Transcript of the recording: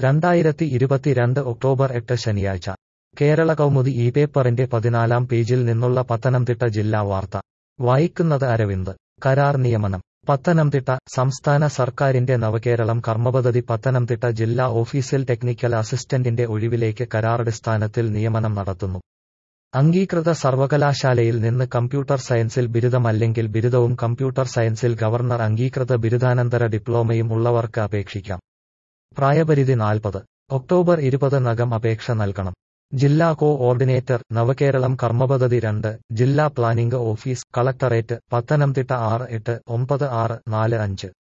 2022 October 8 ശനിയാഴ്ച കേരള കൗമുദി ഈ പേപ്പറിന്റെ 14-ാം പേജിൽ നിന്നുള്ള പത്തനംതിട്ട ജില്ലാ വാർത്ത വായിക്കുന്നത് അരവിന്ദ്. കരാർ നിയമനം. പത്തനംതിട്ട സംസ്ഥാന സർക്കാരിന്റെ നവകേരളം കർമ്മപദ്ധതി പത്തനംതിട്ട ജില്ലാ ഓഫീസിൽ ടെക്നിക്കൽ അസിസ്റ്റന്റിന്റെ ഒഴിവിലേക്ക് കരാറടിസ്ഥാനത്തിൽ നിയമനം നടത്തുന്നു. അംഗീകൃത സർവകലാശാലയിൽ നിന്ന് കമ്പ്യൂട്ടർ സയൻസിൽ ബിരുദം അല്ലെങ്കിൽ ബിരുദവും കമ്പ്യൂട്ടർ സയൻസിൽ ഗവർണർ അംഗീകൃത ബിരുദാനന്തര ഡിപ്ലോമയും ഉള്ളവർക്ക് അപേക്ഷിക്കാം. പ്രായപരിധി 40. ഒക്ടോബർ 20-നകം അപേക്ഷ നൽകണം. ജില്ലാ കോ-ഓർഡിനേറ്റർ നവകേരളം കർമ്മപദ്ധതി 2 ജില്ലാ പ്ലാനിംഗ് ഓഫീസ് കളക്ടറേറ്റ് പത്തനംതിട്ട 689645